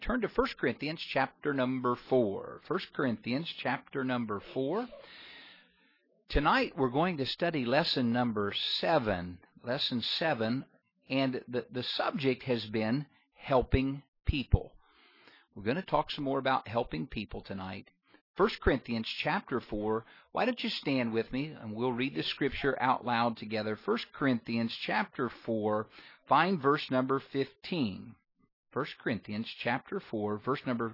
turn to 1 Corinthians chapter number 4. 1 Corinthians chapter number 4. Tonight we're going to study lesson number 7. Lesson 7, and the subject has been helping people. We're going to talk some more about helping people tonight. 1 Corinthians chapter 4. Why don't you stand with me and we'll read the scripture out loud together. 1 Corinthians chapter 4, find verse number 15. 1 Corinthians chapter 4, verse number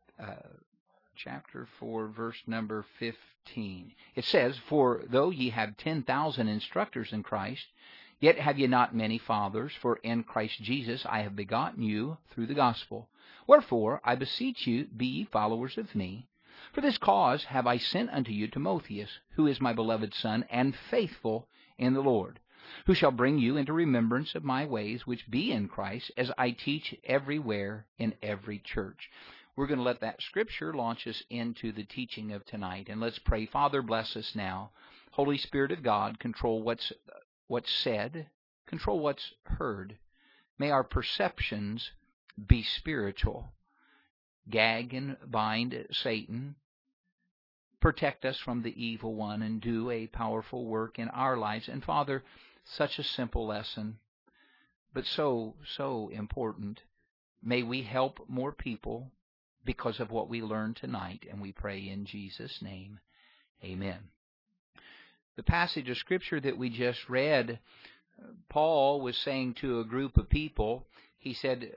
15. It says, "For though ye have 10,000 instructors in Christ, yet have ye not many fathers, for in Christ Jesus I have begotten you through the gospel. Wherefore I beseech you, be ye followers of me. For this cause have I sent unto you Timotheus, who is my beloved son, and faithful in the Lord, who shall bring you into remembrance of my ways which be in Christ, as I teach everywhere in every church." We're going to let that scripture launch us into the teaching of tonight. And let's pray. Father, bless us now. Holy Spirit of God, control what's said, control what's heard. May our perceptions be spiritual. Gag and bind Satan. Protect us from the evil one and do a powerful work in our lives. And Father, such a simple lesson, but so important. May we help more people because of what we learned tonight, and we pray in Jesus' name. Amen. The passage of Scripture that we just read, Paul was saying to a group of people, he said,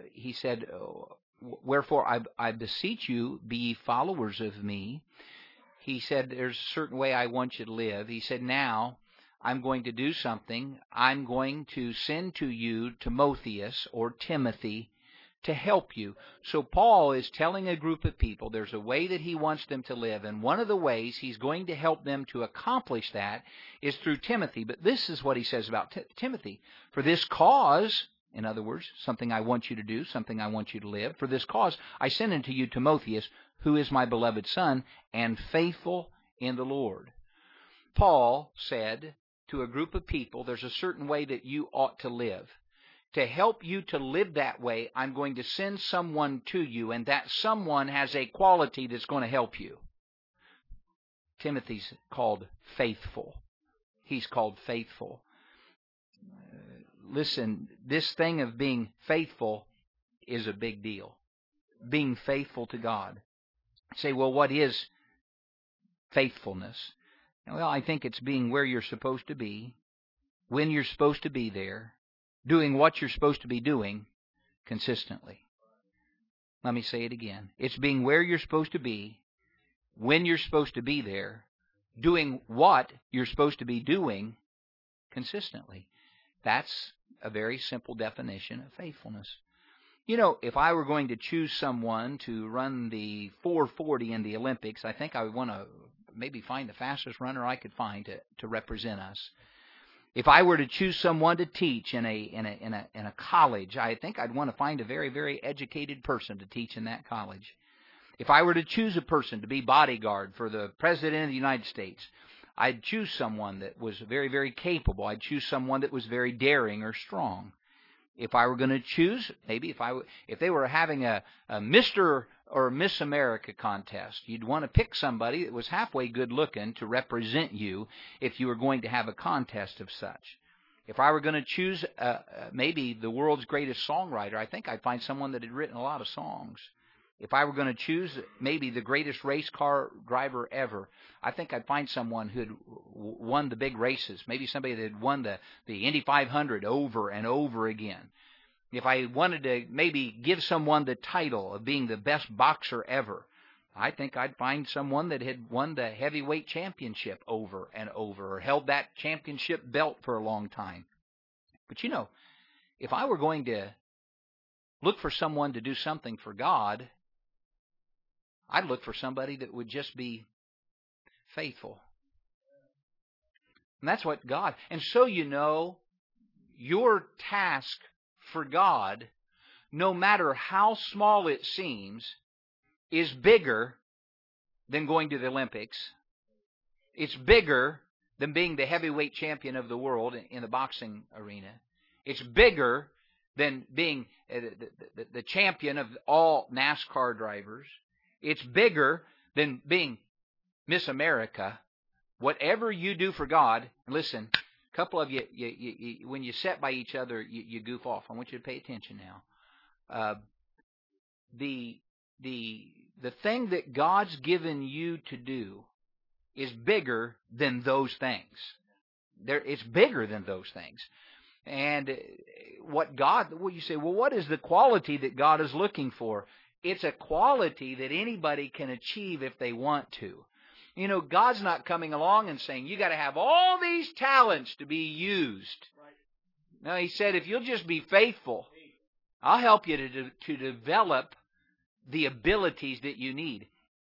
"Wherefore I beseech you, be ye followers of me." He said, there's a certain way I want you to live. He said, now I'm going to do something. I'm going to send to you Timotheus or Timothy to help you. So Paul is telling a group of people there's a way that he wants them to live, and one of the ways he's going to help them to accomplish that is through Timothy. But this is what he says about Timothy. "For this cause," in other words, something I want you to do, something I want you to live, "for this cause I send unto you Timotheus, who is my beloved son, and faithful in the Lord." Paul said to a group of people, there's a certain way that you ought to live. To help you to live that way, I'm going to send someone to you, and that someone has a quality that's going to help you. Timothy's called faithful. He's called faithful. Listen, this thing of being faithful is a big deal. Being faithful to God. Say, well, what is faithfulness? Well, I think it's being where you're supposed to be, when you're supposed to be there, doing what you're supposed to be doing consistently. Let me say it again. It's being where you're supposed to be, when you're supposed to be there, doing what you're supposed to be doing consistently. That's a very simple definition of faithfulness. You know, if I were going to choose someone to run the 440 in the Olympics, I think I would want to maybe find the fastest runner I could find to represent us. If I were to choose someone to teach in a college, I think I'd want to find a very, very educated person to teach in that college. If I were to choose a person to be bodyguard for the President of the United States, I'd choose someone that was very, very capable. I'd choose someone that was very daring or strong. If I were going to choose, maybe if they were having a Mr. or Miss America contest, you'd want to pick somebody that was halfway good looking to represent you if you were going to have a contest of such. If I were going to choose maybe the world's greatest songwriter, I think I'd find someone that had written a lot of songs. If I were going to choose maybe the greatest race car driver ever, I think I'd find someone who had won the big races, maybe somebody that had won the Indy 500 over and over again. If I wanted to maybe give someone the title of being the best boxer ever, I think I'd find someone that had won the heavyweight championship over and over, or held that championship belt for a long time. But you know, if I were going to look for someone to do something for God, I'd look for somebody that would just be faithful. And that's what God... And so you know, your task for God, no matter how small it seems, is bigger than going to the Olympics. It's bigger than being the heavyweight champion of the world in the boxing arena. It's bigger than being the champion of all NASCAR drivers. It's bigger than being Miss America. Whatever you do for God, and listen, a couple of you when you sit by each other, you goof off. I want you to pay attention now. The thing that God's given you to do is bigger than those things. It's bigger than those things. And you say, well, what is the quality that God is looking for? It's a quality that anybody can achieve if they want to. You know, God's not coming along and saying, you got to have all these talents to be used. No, He said, if you'll just be faithful, I'll help you to develop the abilities that you need.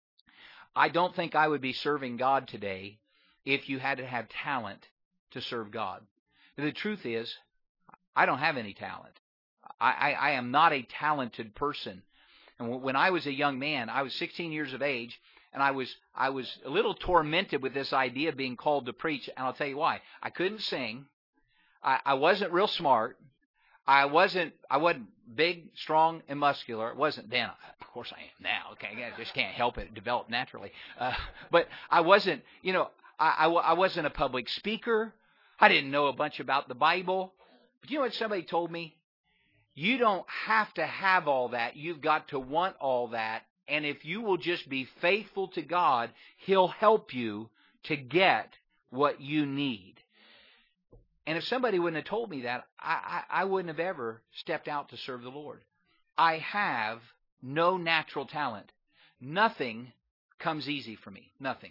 I don't think I would be serving God today if you had to have talent to serve God. The truth is, I don't have any talent. I am not a talented person. And when I was a young man, I was 16 years of age, and I was a little tormented with this idea of being called to preach, and I'll tell you why. I couldn't sing. I wasn't real smart. I wasn't big, strong, and muscular. It wasn't then. Of course I am now. Okay, I just can't help it. It developed naturally. But I wasn't, I wasn't a public speaker. I didn't know a bunch about the Bible. But you know what somebody told me? You don't have to have all that. You've got to want all that. And if you will just be faithful to God, He'll help you to get what you need. And if somebody wouldn't have told me that, I wouldn't have ever stepped out to serve the Lord. I have no natural talent. Nothing comes easy for me. Nothing.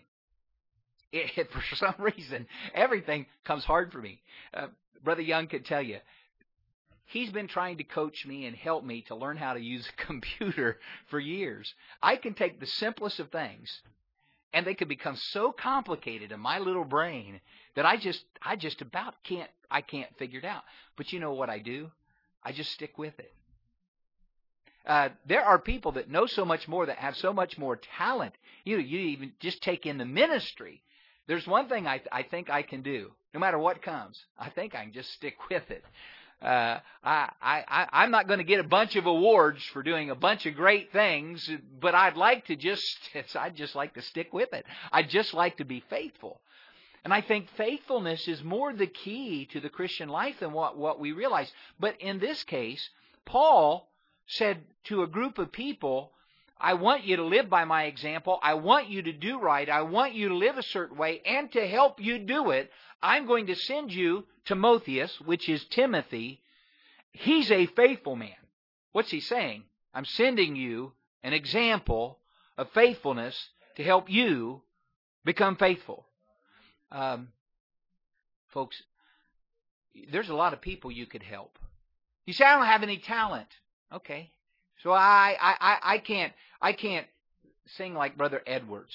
For some reason, everything comes hard for me. Brother Young could tell you, he's been trying to coach me and help me to learn how to use a computer for years. I can take the simplest of things, and they can become so complicated in my little brain that I just about can't figure it out. But you know what I do? I just stick with it. There are people that know so much more, that have so much more talent. You even just take in the ministry. There's one thing I think I can do, no matter what comes. I think I can just stick with it. I'm not going to get a bunch of awards for doing a bunch of great things, but I'd just like to stick with it. I'd just like to be faithful. And I think faithfulness is more the key to the Christian life than what we realize. But in this case, Paul said to a group of people, I want you to live by my example. I want you to do right. I want you to live a certain way. And to help you do it, I'm going to send you Timotheus, which is Timothy. He's a faithful man. What's he saying? I'm sending you an example of faithfulness to help you become faithful. Folks, there's a lot of people you could help. You say, I don't have any talent. Okay. So I can't sing like Brother Edwards.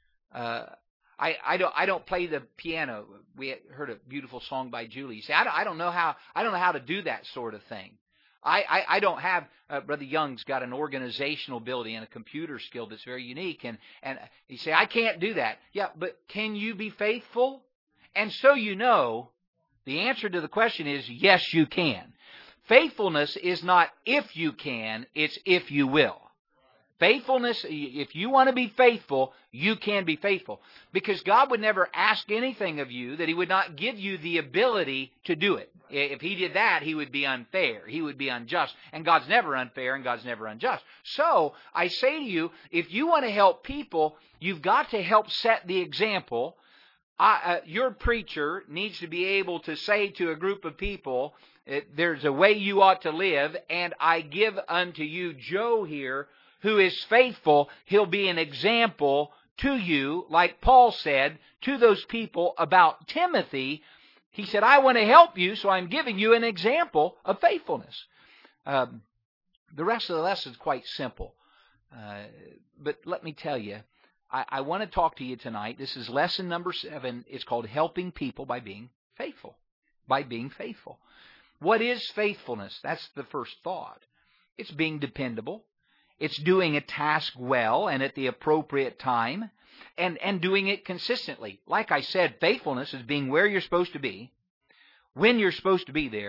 I don't play the piano. We heard a beautiful song by Julie. You say, I don't know how to do that sort of thing. I don't have, Brother Young's got an organizational ability and a computer skill that's very unique. And you say, I can't do that. Yeah, but can you be faithful? And so the answer to the question is, yes, you can. Faithfulness is not if you can, it's if you will. Faithfulness, if you want to be faithful, you can be faithful. Because God would never ask anything of you that He would not give you the ability to do it. If He did that, He would be unfair. He would be unjust. And God's never unfair and God's never unjust. So, I say to you, if you want to help people, you've got to help set the example. Your preacher needs to be able to say to a group of people, there's a way you ought to live, and I give unto you Joe here, who is faithful. He'll be an example to you, like Paul said to those people about Timothy. He said, I want to help you, so I'm giving you an example of faithfulness. The rest of the lesson is quite simple. But let me tell you, I want to talk to you tonight. This is lesson number 7. It's called Helping People by Being Faithful. By being faithful. What is faithfulness? That's the first thought. It's being dependable. It's doing a task well and at the appropriate time, and doing it consistently. Like I said, faithfulness is being where you're supposed to be, when you're supposed to be there,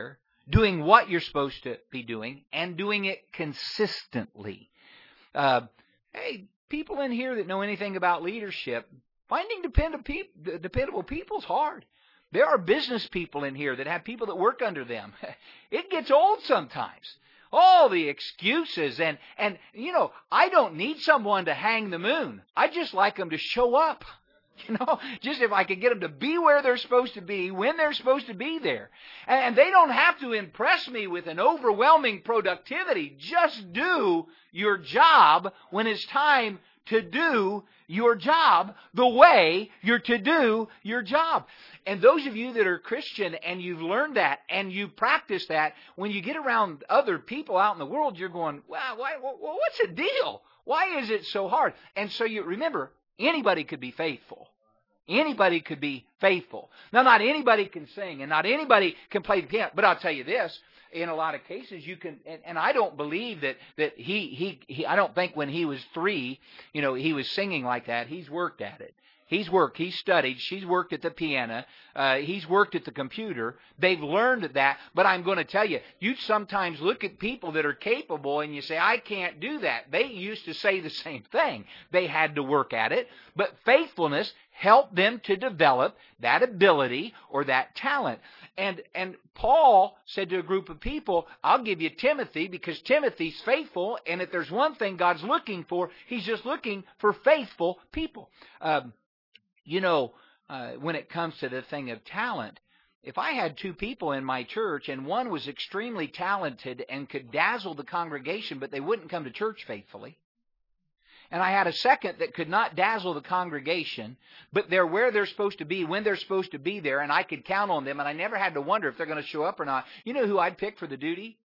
doing what you're supposed to be doing, and doing it consistently. Hey, people in here that know anything about leadership, finding dependable people is hard. There are business people in here that have people that work under them. It gets old sometimes. All the excuses and I don't need someone to hang the moon. I just like them to show up. Just if I could get them to be where they're supposed to be, when they're supposed to be there. And they don't have to impress me with an overwhelming productivity. Just do your job when it's time to do your job the way you're to do your job. And those of you that are Christian and you've learned that and you practice that, when you get around other people out in the world, you're going, wow, what's the deal? Why is it so hard? And so you remember, anybody could be faithful. Anybody could be faithful. Now, not anybody can sing and not anybody can play the piano. But I'll tell you this. In a lot of cases, you can, and I don't believe that I don't think when he was 3, he was singing like that. He's worked at it. He's worked. He's studied. She's worked at the piano. He's worked at the computer. They've learned that. But I'm going to tell you, you sometimes look at people that are capable and you say, I can't do that. They used to say the same thing. They had to work at it. But faithfulness helped them to develop that ability or that talent. And Paul said to a group of people, I'll give you Timothy because Timothy's faithful. And if there's one thing God's looking for, He's just looking for faithful people. When it comes to the thing of talent, if I had 2 people in my church and one was extremely talented and could dazzle the congregation, but they wouldn't come to church faithfully, and I had a second that could not dazzle the congregation, but they're where they're supposed to be, when they're supposed to be there, and I could count on them, and I never had to wonder if they're going to show up or not. You know who I'd pick for the duty?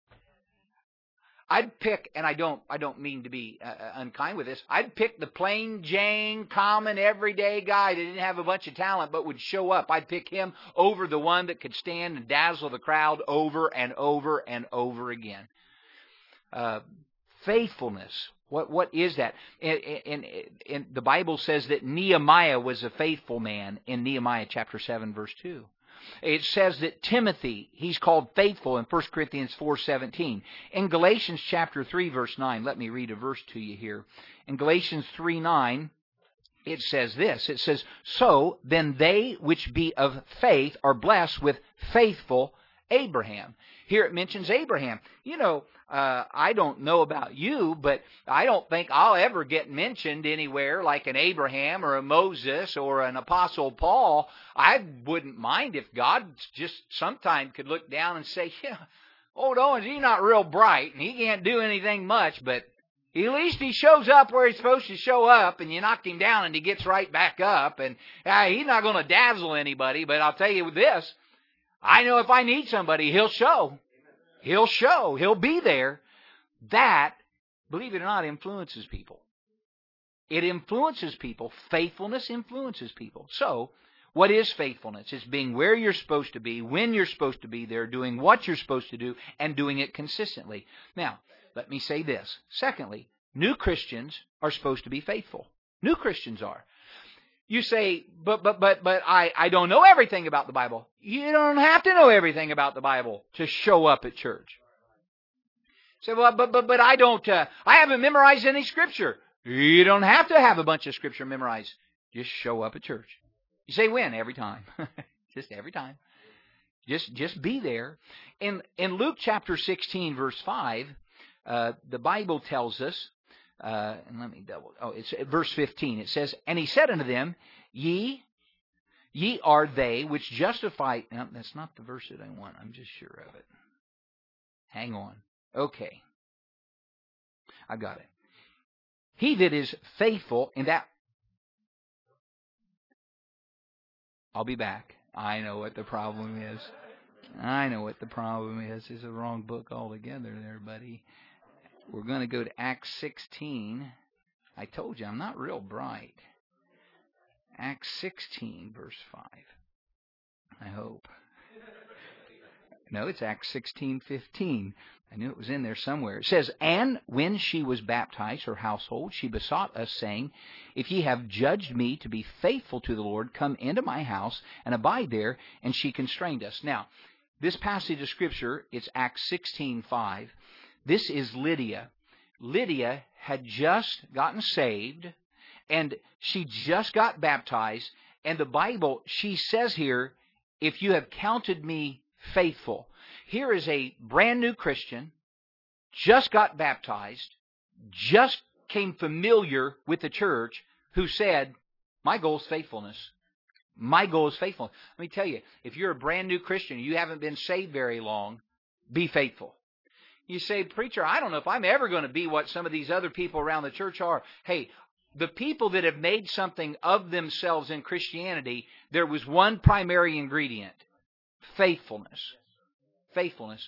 I'd pick, and I don't mean to be unkind with this, I'd pick the plain Jane, common, everyday guy that didn't have a bunch of talent but would show up. I'd pick him over the one that could stand and dazzle the crowd over and over and over again. Faithfulness. What is that? And the Bible says that Nehemiah was a faithful man in Nehemiah chapter 7, verse 2. It says that Timothy, he's called faithful in 1 Corinthians 4:17. In Galatians chapter 3, verse 9, let me read a verse to you here. In Galatians 3:9, it says this. It says, so then they which be of faith are blessed with faithful Abraham. Here it mentions Abraham. I don't know about you, but I don't think I'll ever get mentioned anywhere like an Abraham or a Moses or an Apostle Paul. I wouldn't mind if God just sometime could look down and say, old Owens, he's not real bright and he can't do anything much, but at least he shows up where he's supposed to show up, and you knocked him down and he gets right back up. And he's not going to dazzle anybody, but I'll tell you this. I know if I need somebody, he'll show. He'll show. He'll be there. That, believe it or not, influences people. It influences people. Faithfulness influences people. So, what is faithfulness? It's being where you're supposed to be, when you're supposed to be there, doing what you're supposed to do, and doing it consistently. Now, let me say this. Secondly, new Christians are supposed to be faithful. New Christians are. You say, but I don't know everything about the Bible. You don't have to know everything about the Bible to show up at church. You say, well, but I don't. I haven't memorized any scripture. You don't have to have a bunch of scripture memorized. Just show up at church. You say when? Every time. Just every time. Just be there. In Luke chapter 16, verse 5, the Bible tells us. And let me it's verse 15. It says, and he said unto them, Ye are they which justify. No, that's not the verse that I want. I'm just sure of it. Hang on. Okay. I've got it. He that is faithful in that. I'll be back. I know what the problem is. It's the wrong book altogether there, buddy. We're going to go to Acts 16. I told you, I'm not real bright. Acts 16, verse 5. I hope. No, it's Acts 16:15. I knew it was in there somewhere. It says, and when she was baptized, her household, she besought us, saying, if ye have judged me to be faithful to the Lord, come into my house and abide there. And she constrained us. Now, This passage of Scripture, it's Acts 16:5. This is Lydia. Lydia had just gotten saved, and she just got baptized. And the Bible, she says here, if you have counted me faithful. Here is a brand new Christian, just got baptized, just came familiar with the church, who said, my goal is faithfulness. My goal is faithfulness. Let me tell you, if you're a brand new Christian, you haven't been saved very long, be faithful. You say, preacher, I don't know if I'm ever going to be what some of these other people around the church are. Hey, the people that have made something of themselves in Christianity, there was one primary ingredient: faithfulness. Faithfulness.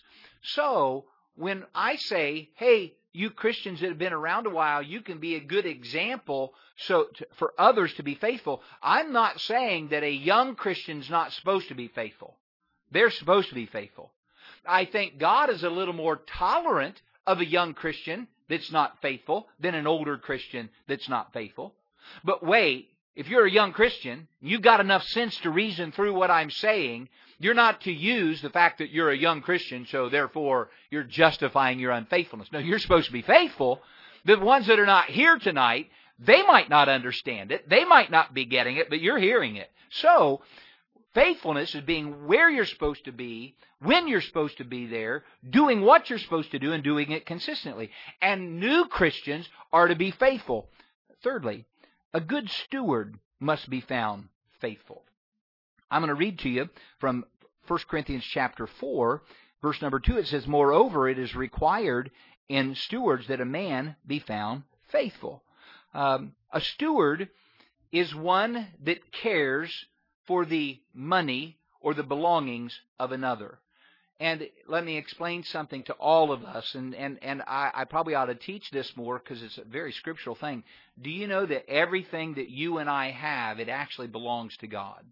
So, when I say, hey, you Christians that have been around a while, you can be a good example for others to be faithful, I'm not saying that a young Christian's not supposed to be faithful. They're supposed to be faithful. I think God is a little more tolerant of a young Christian that's not faithful than an older Christian that's not faithful. But wait, if you're a young Christian, you've got enough sense to reason through what I'm saying. You're not to use the fact that you're a young Christian, so therefore you're justifying your unfaithfulness. No, you're supposed to be faithful. The ones that are not here tonight, they might not understand it. They might not be getting it, but you're hearing it. So, faithfulness is being where you're supposed to be, when you're supposed to be there, doing what you're supposed to do, and doing it consistently. And new Christians are to be faithful. Thirdly, a good steward must be found faithful. I'm going to read to you from 1 Corinthians chapter 4, verse number 2. It says, moreover, it is required in stewards that a man be found faithful. A steward is one that cares for the money or the belongings of another. And let me explain something to all of us, and I probably ought to teach this more because it's a very scriptural thing. Do you know that everything that you and I have, it actually belongs to God?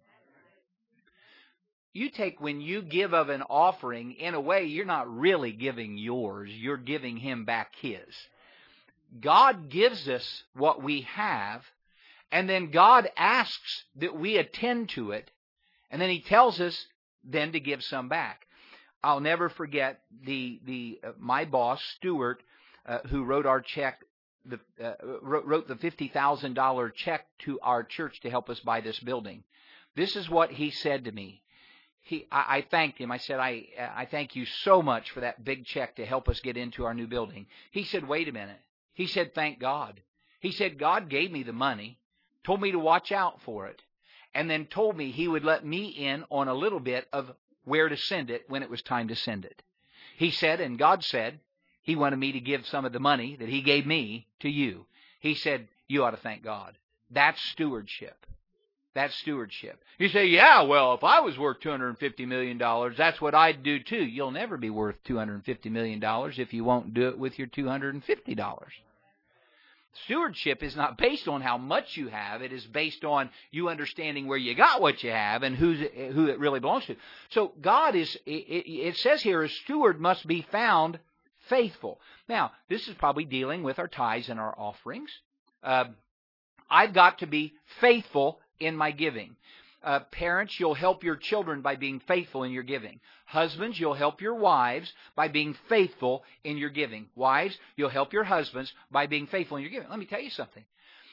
You take, when you give of an offering, in a way, you're not really giving yours. You're giving Him back His. God gives us what we have, and then God asks that we attend to it, and then He tells us then to give some back. I'll never forget my boss, Stuart, who wrote our check, wrote the $50,000 check to our church to help us buy this building. This is what he said to me. I thanked him. I said, I thank you so much for that big check to help us get into our new building. He said, wait a minute. He said, thank God. He said, God gave me the money, told me to watch out for it, and then told me He would let me in on a little bit of where to send it when it was time to send it. He said, and God said, He wanted me to give some of the money that He gave me to you. He said, you ought to thank God. That's stewardship. That's stewardship. You say, yeah, well, if I was worth $250 million, that's what I'd do too. You'll never be worth $250 million if you won't do it with your $250. Stewardship is not based on how much you have. It is based on you understanding where you got what you have and who it really belongs to. So God is, it says here, a steward must be found faithful. Now, this is probably dealing with our tithes and our offerings. I've got to be faithful in my giving. Parents, you'll help your children by being faithful in your giving. Husbands, you'll help your wives by being faithful in your giving. Wives, you'll help your husbands by being faithful in your giving. Let me tell you something.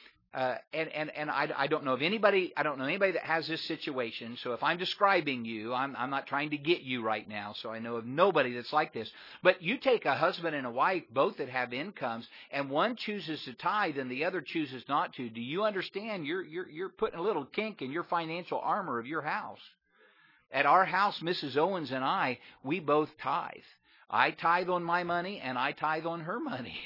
I don't know of anybody. I don't know anybody that has this situation. So if I'm describing you, I'm not trying to get you right now. So I know of nobody that's like this. But you take a husband and a wife, both that have incomes, and one chooses to tithe and the other chooses not to. Do you understand? You're putting a little kink in your financial armor of your house. At our house, Mrs. Owens and I, we both tithe. I tithe on my money and I tithe on her money.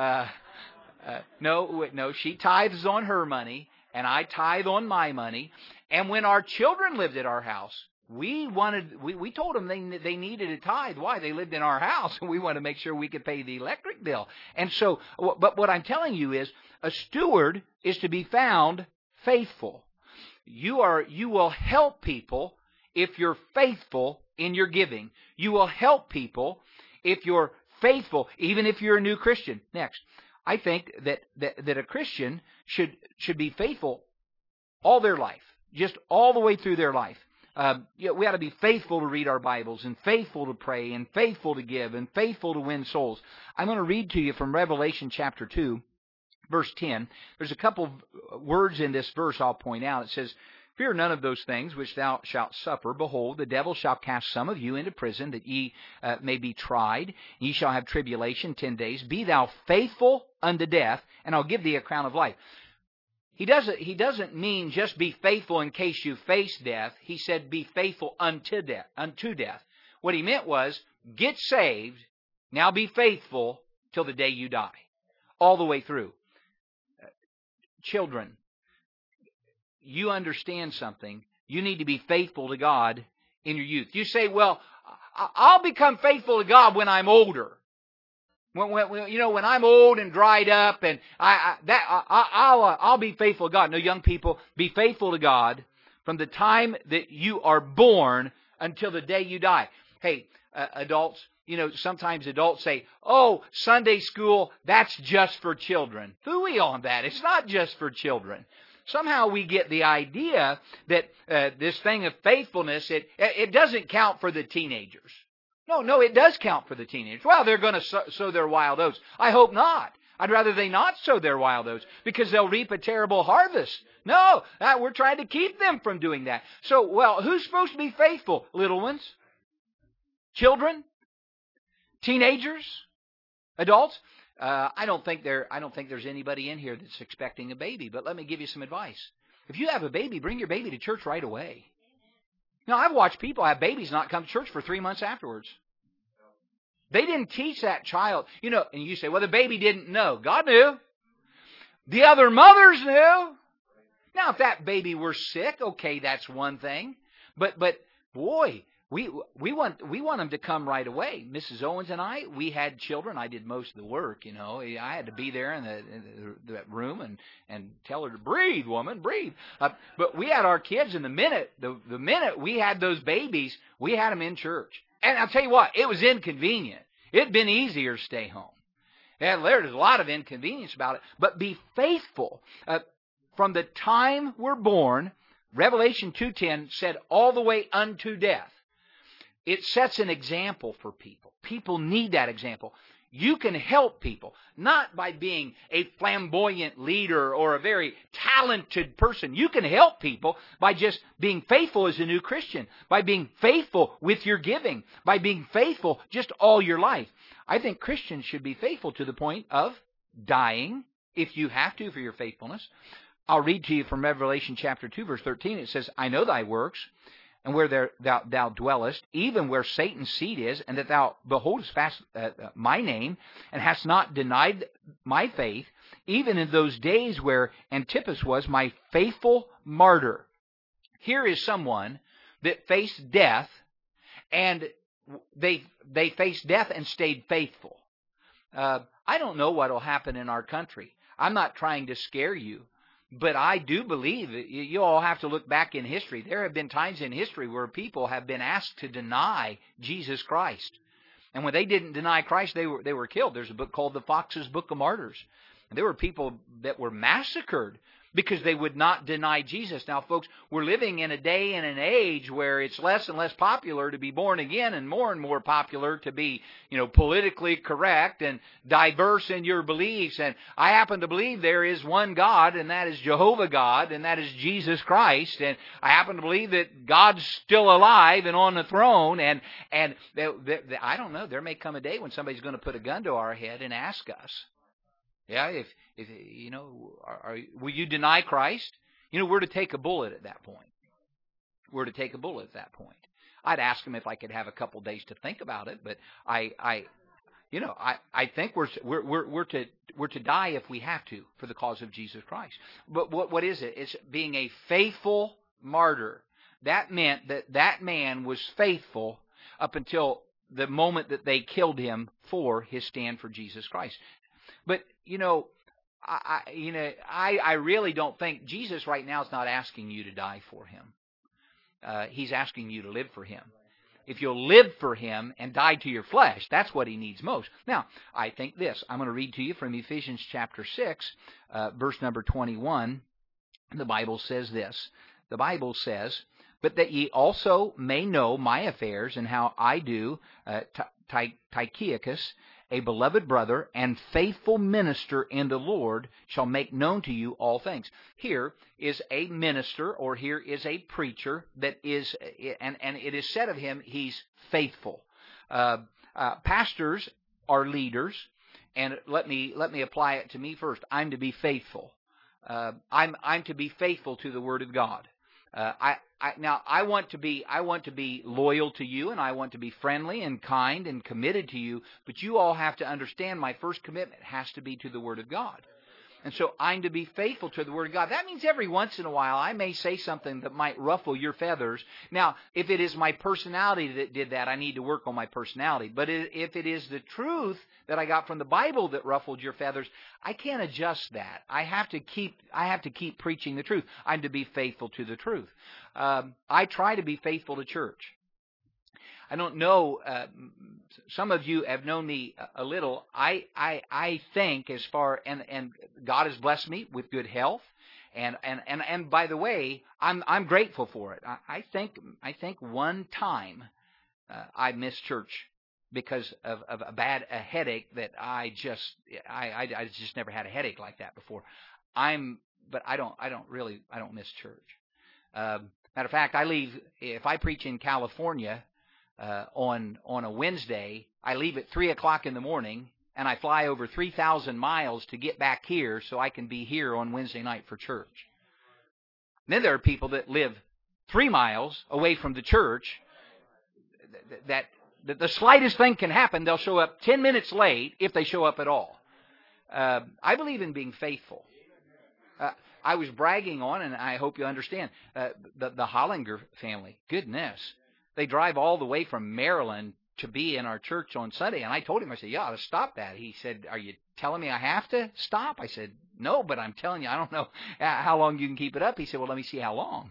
No, she tithes on her money, and I tithe on my money. And when our children lived at our house, we told them they needed a tithe. Why? They lived in our house, and we wanted to make sure we could pay the electric bill. And so, but what I'm telling you is, a steward is to be found faithful. You will help people if you're faithful in your giving. You will help people if you're faithful, even if you're a new Christian. Next. I think that a Christian should be faithful all their life, just all the way through their life. We ought to be faithful to read our Bibles, and faithful to pray, and faithful to give, and faithful to win souls. I'm going to read to you from Revelation chapter 2, verse 10. There's a couple of words in this verse I'll point out. It says, "Fear none of those things which thou shalt suffer. Behold, the devil shall cast some of you into prison, that ye may be tried. Ye shall have tribulation 10 days. Be thou faithful unto death, and I'll give thee a crown of life." He doesn't mean just be faithful in case you face death. He said be faithful unto death. What he meant was, get saved, now be faithful till the day you die. All the way through. Children, you understand something. You need to be faithful to God in your youth. You say, well, I'll become faithful to God when I'm older. When I'm old and dried up, and I'll be faithful to God. No, young people, be faithful to God from the time that you are born until the day you die. Hey, adults, sometimes adults say, "Oh, Sunday school, that's just for children." Phooey on that. It's not just for children. Somehow we get the idea that this thing of faithfulness, it doesn't count for the teenagers. No, it does count for the teenagers. Well, they're going to sow their wild oats. I hope not. I'd rather they not sow their wild oats, because they'll reap a terrible harvest. No, we're trying to keep them from doing that. So, well, who's supposed to be faithful? Little ones? Children? Teenagers? Adults? I don't think there's anybody in here that's expecting a baby, but let me give you some advice. If you have a baby, bring your baby to church right away. Now, I've watched people have babies not come to church for 3 months afterwards. They didn't teach that child. And you say, well, the baby didn't know. God knew. The other mothers knew. Now, if that baby were sick, okay, that's one thing. But boy, we want them to come right away. Mrs. Owens and I, we had children. I did most of the work, I had to be there in the room and tell her to breathe, woman, breathe. But we had our kids, and the minute we had those babies, we had them in church. And I'll tell you what, it was inconvenient. It'd been easier to stay home. And there's a lot of inconvenience about it. But be faithful. From the time we're born, Revelation 2:10 said all the way unto death. It sets an example for people. People need that example. You can help people, not by being a flamboyant leader or a very talented person. You can help people by just being faithful as a new Christian, by being faithful with your giving, by being faithful just all your life. I think Christians should be faithful to the point of dying, if you have to, for your faithfulness. I'll read to you from Revelation chapter 2, verse 13. It says, "I know thy works, and where thou dwellest, even where Satan's seat is, and that thou beholdest fast my name, and hast not denied my faith, even in those days where Antipas was my faithful martyr." Here is someone that faced death, and they faced death and stayed faithful. I don't know what will happen in our country. I'm not trying to scare you. But I do believe that you all have to look back in history. There have been times in history where people have been asked to deny Jesus Christ. And when they didn't deny Christ, they were killed. There's a book called The Fox's Book of Martyrs. And there were people that were massacred because they would not deny Jesus. Now, folks, we're living in a day and an age where it's less and less popular to be born again, and more popular to be, politically correct and diverse in your beliefs. And I happen to believe there is one God, and that is Jehovah God, and that is Jesus Christ. And I happen to believe that God's still alive and on the throne. And I don't know, there may come a day when somebody's going to put a gun to our head and ask us, yeah, if will you deny Christ? We're to take a bullet at that point. We're to take a bullet at that point. I'd ask him if I could have a couple days to think about it, but I think we're to die if we have to for the cause of Jesus Christ. But what is it? It's being a faithful martyr. That meant that man was faithful up until the moment that they killed him for his stand for Jesus Christ. But I really don't think Jesus right now is not asking you to die for him. He's asking you to live for him. If you'll live for him and die to your flesh, that's what he needs most. Now, I think this. I'm going to read to you from Ephesians chapter 6, verse number 21. The Bible says this. The Bible says, but that ye also may know my affairs and how I do. Tychicus, a beloved brother and faithful minister in the Lord, shall make known to you all things. Here is a minister, or here is a preacher that is, and it is said of him, he's faithful. Pastors are leaders, and let me apply it to me first. I'm to be faithful. I'm to be faithful to the Word of God. Now I want to be loyal to you, and I want to be friendly and kind and committed to you, but you all have to understand my first commitment has to be to the Word of God. And so I'm to be faithful to the Word of God. That means every once in a while I may say something that might ruffle your feathers. Now, if it is my personality that did that, I need to work on my personality. But if it is the truth that I got from the Bible that ruffled your feathers, I can't adjust that. I have to keep preaching the truth. I'm to be faithful to the truth. I try to be faithful to church. I don't know, some of you have known me a little. I think as far, and God has blessed me with good health, and by the way, I'm grateful for it. I think one time I missed church because of a headache that I just never had a headache like that before. But I don't miss church. Matter of fact, if I preach in California, on a Wednesday, I leave at 3 o'clock in the morning, and I fly over 3,000 miles to get back here so I can be here on Wednesday night for church. And then there are people that live 3 miles away from the church that the slightest thing can happen. They'll show up 10 minutes late if they show up at all. I believe in being faithful. I was bragging on, and I hope you understand, the Hollinger family. Goodness. They drive all the way from Maryland to be in our church on Sunday. And I told him, I said, you ought to stop that. He said, are you telling me I have to stop? I said, no, but I'm telling you, I don't know how long you can keep it up. He said, well, let me see how long.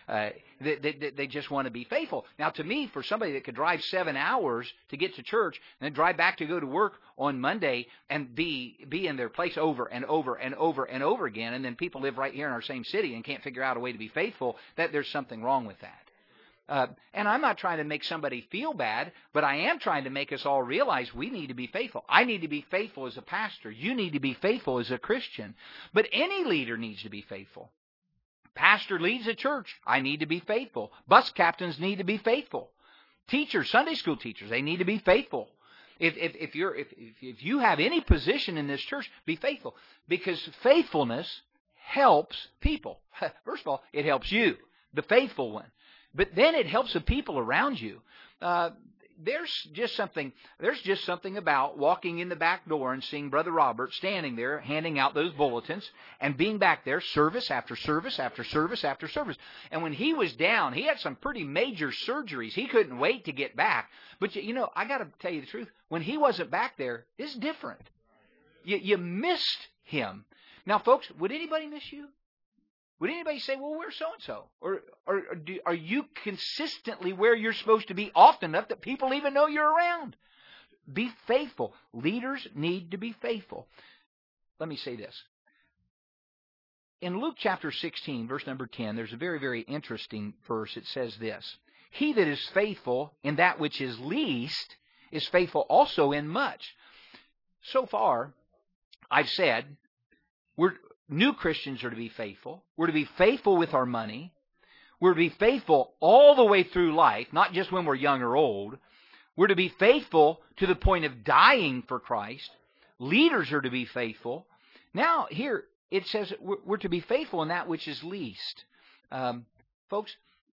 They just want to be faithful. Now, to me, for somebody that could drive 7 hours to get to church and then drive back to go to work on Monday and be in their place over and over and over and over again, and then people live right here in our same city and can't figure out a way to be faithful, that there's something wrong with that. And I'm not trying to make somebody feel bad, but I am trying to make us all realize we need to be faithful. I need to be faithful as a pastor. You need to be faithful as a Christian. But any leader needs to be faithful. Pastor leads a church. I need to be faithful. Bus captains need to be faithful. Teachers, Sunday school teachers, they need to be faithful. If you have any position in this church, be faithful. Because faithfulness helps people. First of all, it helps you, the faithful one. But then it helps the people around you. There's just something about walking in the back door and seeing Brother Robert standing there handing out those bulletins and being back there service after service after service after service. And when he was down, he had some pretty major surgeries. He couldn't wait to get back. But I got to tell you the truth. When he wasn't back there, it's different. You missed him. Now, folks, would anybody miss you? Would anybody say, well, where's so-and-so? Or are you consistently where you're supposed to be often enough that people even know you're around? Be faithful. Leaders need to be faithful. Let me say this. In Luke chapter 16, verse number 10, there's a very, very interesting verse. It says this: he that is faithful in that which is least is faithful also in much. So far, I've said, new Christians are to be faithful. We're to be faithful with our money. We're to be faithful all the way through life, not just when we're young or old. We're to be faithful to the point of dying for Christ. Leaders are to be faithful. Now, here it says we're to be faithful in that which is least. Folks,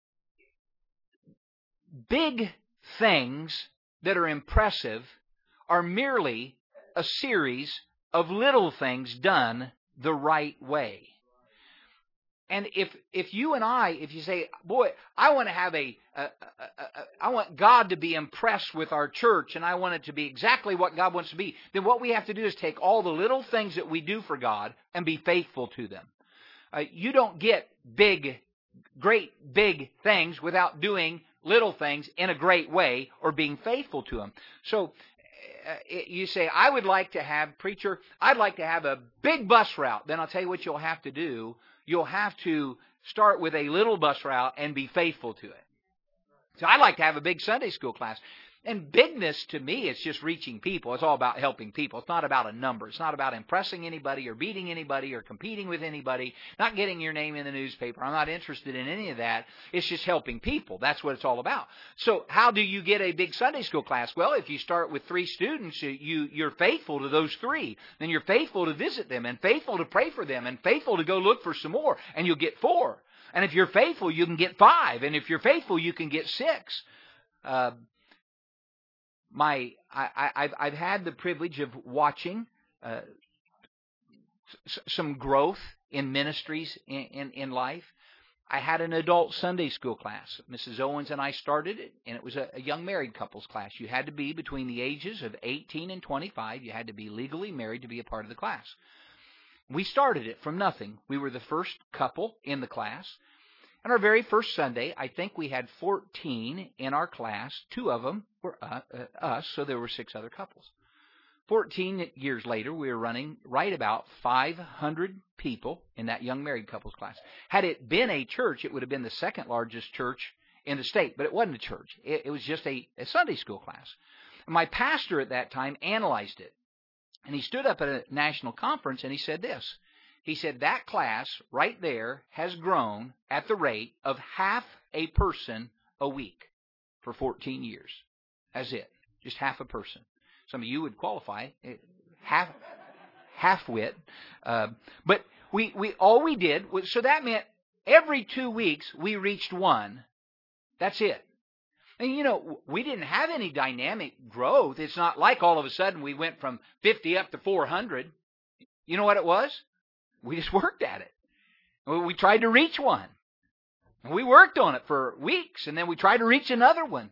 big things that are impressive are merely a series of little things done the right way. And if you say, boy, I want to have I want God to be impressed with our church, and I want it to be exactly what God wants to be, then what we have to do is take all the little things that we do for God and be faithful to them. You don't get great big things without doing little things in a great way or being faithful to them. So you say, I would like to have, preacher, I'd like to have a big bus route. Then I'll tell you what you'll have to do. You'll have to start with a little bus route and be faithful to it. So I'd like to have a big Sunday school class. And bigness to me is just reaching people. It's all about helping people. It's not about a number. It's not about impressing anybody or beating anybody or competing with anybody, not getting your name in the newspaper. I'm not interested in any of that. It's just helping people. That's what it's all about. So how do you get a big Sunday school class? Well, if you start with 3 students, you're faithful to those 3. Then you're faithful to visit them and faithful to pray for them and faithful to go look for some more, and you'll get 4. And if you're faithful, you can get 5. And if you're faithful, you can get 6. I've had the privilege of watching some growth in ministries in life. I had an adult Sunday school class. Mrs. Owens and I started it, and it was a young married couples class. You had to be between the ages of 18 and 25. You had to be legally married to be a part of the class. We started it from nothing. We were the first couple in the class. On our very first Sunday, I think we had 14 in our class. 2 of them were us, so there were 6 other couples. 14 years later, we were running right about 500 people in that young married couples class. Had it been a church, it would have been the second largest church in the state, but it wasn't a church. It was just a Sunday school class. And my pastor at that time analyzed it, and he stood up at a national conference and he said this. He said, that class right there has grown at the rate of half a person a week for 14 years. That's it. Just half a person. Some of you would qualify, half-wit. But all we did was, so that meant every 2 weeks we reached 1. That's it. And, we didn't have any dynamic growth. It's not like all of a sudden we went from 50 up to 400. You know what it was? We just worked at it. We tried to reach 1. We worked on it for weeks, and then we tried to reach another one.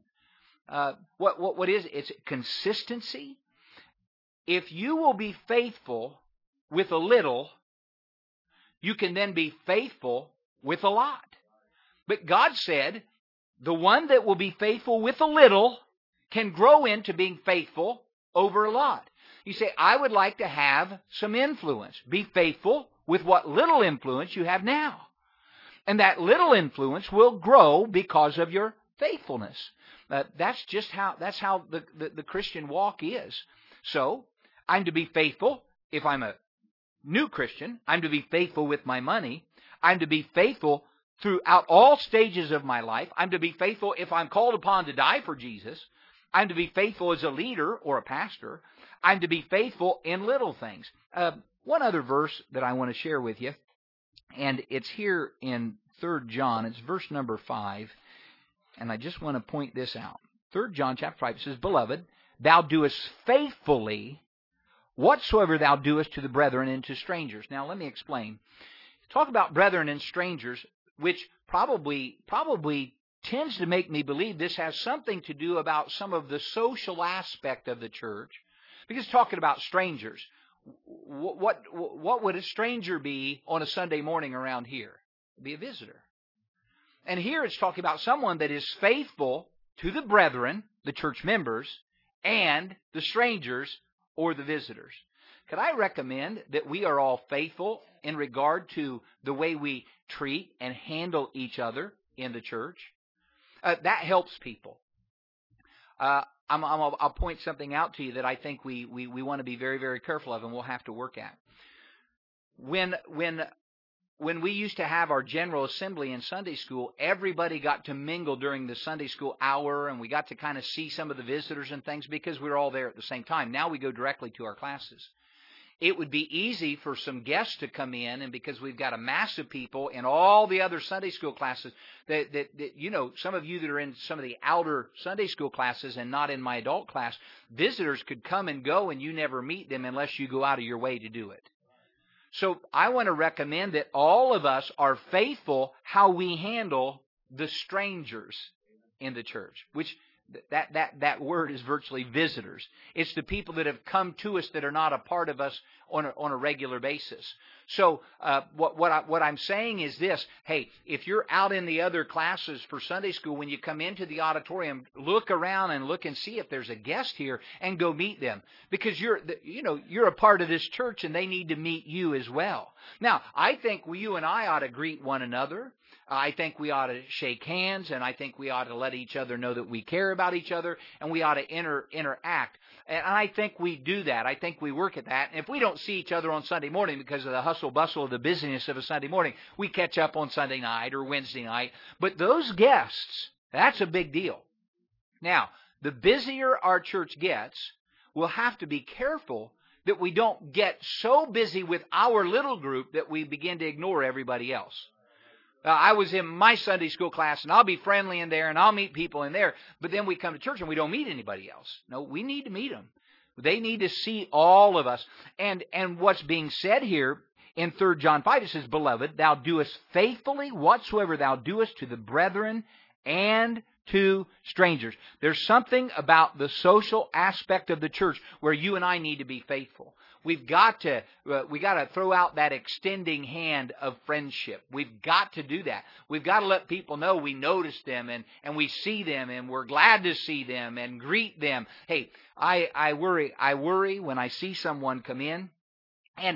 What is it? It's consistency. If you will be faithful with a little, you can then be faithful with a lot. But God said, the one that will be faithful with a little can grow into being faithful over a lot. You say, I would like to have some influence. Be faithful with what little influence you have now. And that little influence will grow because of your faithfulness. That's how the Christian walk is. So, I'm to be faithful if I'm a new Christian. I'm to be faithful with my money. I'm to be faithful throughout all stages of my life. I'm to be faithful if I'm called upon to die for Jesus. I'm to be faithful as a leader or a pastor. I'm to be faithful in little things. One other verse that I want to share with you, and it's here in 3 John. It's verse number 5, and I just want to point this out. 3 John chapter 5 says, Beloved, thou doest faithfully whatsoever thou doest to the brethren and to strangers. Now, let me explain. Talk about brethren and strangers, which probably tends to make me believe this has something to do about some of the social aspect of the church. Because talking about strangers, what would a stranger be on a Sunday morning around here? It'd be a visitor. And here it's talking about someone that is faithful to the brethren, the church members, and the strangers or the visitors. Could I recommend that we are all faithful in regard to the way we treat and handle each other in the church? That helps people. I'll point something out to you that I think we want to be very, very careful of, and we'll have to work at. When we used to have our General Assembly in Sunday school, everybody got to mingle during the Sunday school hour, and we got to kind of see some of the visitors and things because we were all there at the same time. Now we go directly to our classes. It would be easy for some guests to come in, and because we've got a mass of people in all the other Sunday school classes, that some of you that are in some of the outer Sunday school classes and not in my adult class, visitors could come and go, and you never meet them unless you go out of your way to do it. So I want to recommend that all of us are faithful how we handle the strangers in the church, which that word is virtually visitors. It's the people that have come to us that are not a part of us on a regular basis. So what I'm saying is this: hey, if you're out in the other classes for Sunday school, when you come into the auditorium, look around and look and see if there's a guest here, and go meet them, because you're a part of this church, and they need to meet you as well. Now, I think you and I ought to greet one another. I think we ought to shake hands, and I think we ought to let each other know that we care about each other, and we ought to interact. And I think we do that. I think we work at that. And if we don't see each other on Sunday morning because of the hustle bustle of the busyness of a Sunday morning, we catch up on Sunday night or Wednesday night. But those guests, that's a big deal. Now, the busier our church gets, we'll have to be careful that we don't get so busy with our little group that we begin to ignore everybody else. I was in my Sunday school class, and I'll be friendly in there, and I'll meet people in there, but then we come to church and we don't meet anybody else. No, we need to meet them. They need to see all of us. And what's being said here in 3 John 5, it says, Beloved, thou doest faithfully whatsoever thou doest to the brethren and to strangers. There's something about the social aspect of the church where you and I need to be faithful. We've got to throw out that extending hand of friendship. We've got to do that. We've got to let people know we notice them and we see them and we're glad to see them and greet them. Hey, I worry when I see someone come in and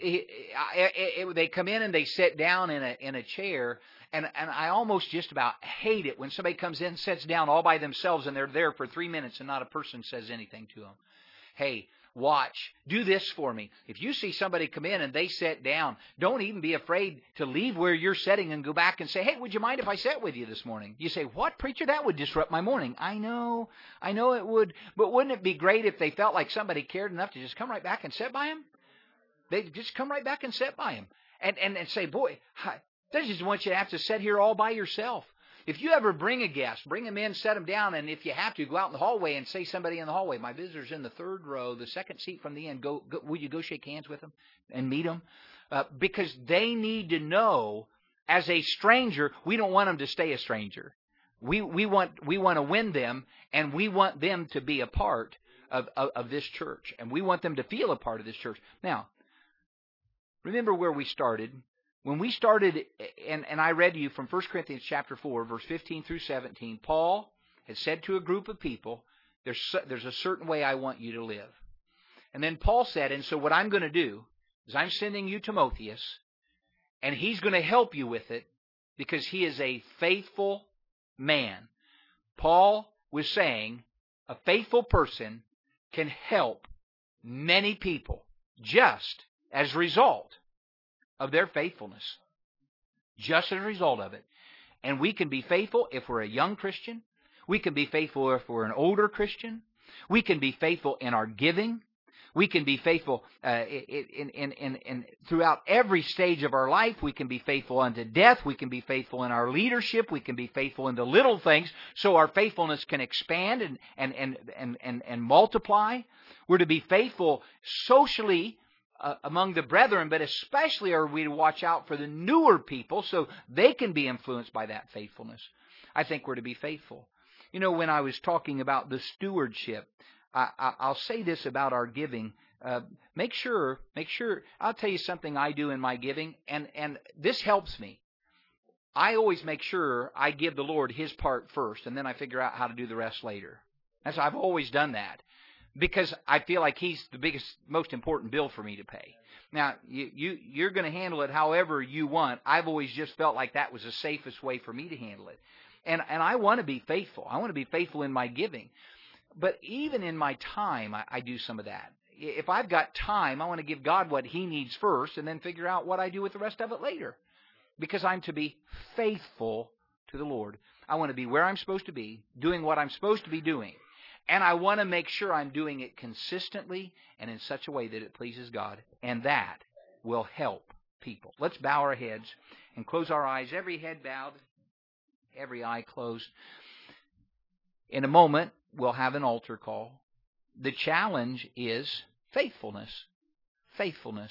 they come in and they sit down in a chair. And I almost just about hate it when somebody comes in and sits down all by themselves and they're there for 3 minutes and not a person says anything to them. Hey, watch. Do this for me. If you see somebody come in and they sit down, don't even be afraid to leave where you're sitting and go back and say, hey, would you mind if I sat with you this morning? You say, what, preacher? That would disrupt my morning. I know it would. But wouldn't it be great if they felt like somebody cared enough to just come right back and sit by him? They'd just come right back and sit by him and say, boy, they just want you to have to sit here all by yourself. If you ever bring a guest, bring them in, set them down, and if you have to, go out in the hallway and say somebody in the hallway, my visitor's in the 3rd row, the 2nd seat from the end, go, will you go shake hands with them and meet them? Because they need to know, as a stranger, we don't want them to stay a stranger. We want to win them, and we want them to be a part of this church, and we want them to feel a part of this church. Now, remember where we started. When we started, and I read to you from 1 Corinthians chapter 4, verse 15 through 17, Paul had said to a group of people, there's a certain way I want you to live. And then Paul said, and so what I'm going to do is I'm sending you Timotheus, and he's going to help you with it because he is a faithful man. Paul was saying a faithful person can help many people just as a result of their faithfulness. Just as a result of it. And we can be faithful if we're a young Christian. We can be faithful if we're an older Christian. We can be faithful in our giving. We can be faithful in throughout every stage of our life. We can be faithful unto death. We can be faithful in our leadership. We can be faithful in the little things so our faithfulness can expand and multiply. We're to be faithful socially among the brethren, but especially are we to watch out for the newer people so they can be influenced by that faithfulness. I think we're to be faithful. You know, when I was talking about the stewardship, I'll say this about our giving. Make sure, I'll tell you something I do in my giving, and this helps me. I always make sure I give the Lord His part first, and then I figure out how to do the rest later. I've always done that. Because I feel like He's the biggest, most important bill for me to pay. Now, you're going to handle it however you want. I've always just felt like that was the safest way for me to handle it. And I want to be faithful. I want to be faithful in my giving. But even in my time, I do some of that. If I've got time, I want to give God what He needs first and then figure out what I do with the rest of it later. Because I'm to be faithful to the Lord. I want to be where I'm supposed to be, doing what I'm supposed to be doing. And I want to make sure I'm doing it consistently and in such a way that it pleases God. And that will help people. Let's bow our heads and close our eyes. Every head bowed, every eye closed. In a moment, we'll have an altar call. The challenge is faithfulness. Faithfulness.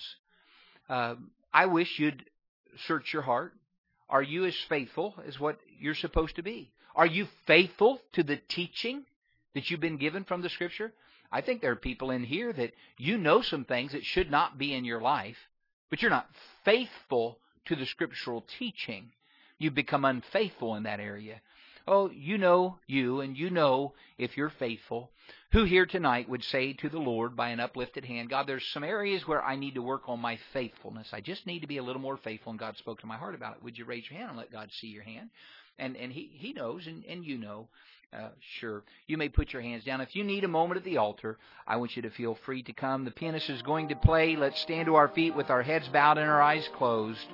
I wish you'd search your heart. Are you as faithful as what you're supposed to be? Are you faithful to the teaching that you've been given from the Scripture? I think there are people in here that you know some things that should not be in your life. but you're not faithful to the scriptural teaching. You've become unfaithful in that area. Oh, you know you, and you know if you're faithful. Who here tonight would say to the Lord by an uplifted hand, God, there's some areas where I need to work on my faithfulness. I just need to be a little more faithful, and God spoke to my heart about it. Would you raise your hand and let God see your hand? And He knows, and you know. Sure. You may put your hands down. If you need a moment at the altar, I want you to feel free to come. The pianist is going to play. Let's stand to our feet with our heads bowed and our eyes closed.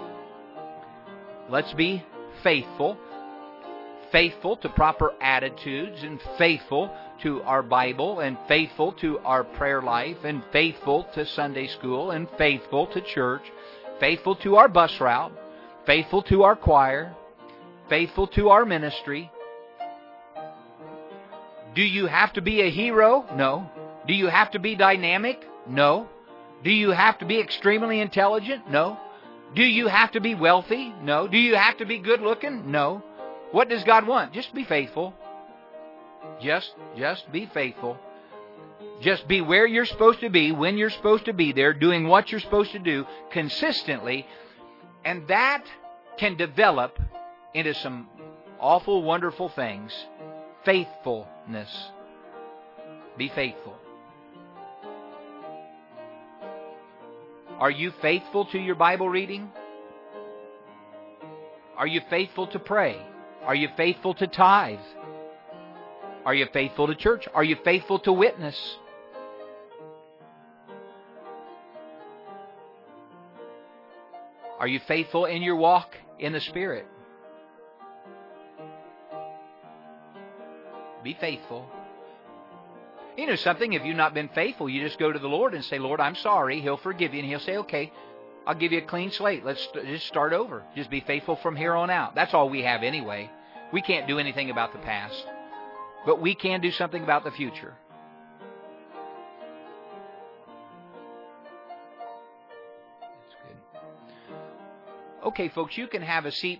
Let's be faithful. Faithful to proper attitudes, and faithful to our Bible, and faithful to our prayer life, and faithful to Sunday school, and faithful to church, faithful to our bus route, faithful to our choir, faithful to our ministry. Do you have to be a hero? No. Do you have to be dynamic? No. Do you have to be extremely intelligent? No. Do you have to be wealthy? No. Do you have to be good looking? No. What does God want? Just be faithful. Just be faithful. Just be where you're supposed to be, when you're supposed to be there, doing what you're supposed to do consistently. And that can develop into some awful, wonderful things. Faithfulness. Be faithful. Are you faithful to your Bible reading? Are you faithful to pray? Are you faithful to tithe? Are you faithful to church? Are you faithful to witness? Are you faithful in your walk in the Spirit? Be faithful. You know something, if you've not been faithful, you just go to the Lord and say, Lord, I'm sorry. He'll forgive you, and He'll say, okay, I'll give you a clean slate. Let's just start over. Just be faithful from here on out. That's all we have anyway. We can't do anything about the past, but we can do something about the future. That's good. Okay, folks, you can have a seat.